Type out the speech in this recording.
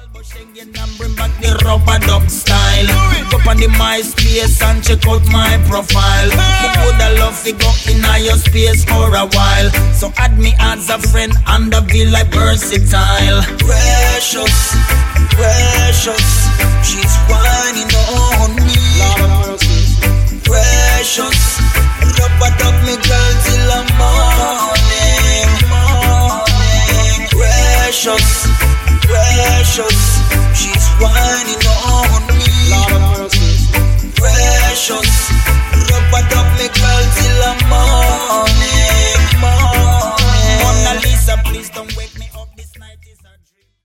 Bring back the rubber duck style. Go up on the MySpace and check out my profile. I woulda love to go in your space for a while. So add me as a friend and the feel like versatile. Precious, precious, she's whining on me. Precious, rubber duck me girl till the morning. Precious, precious, she's whining on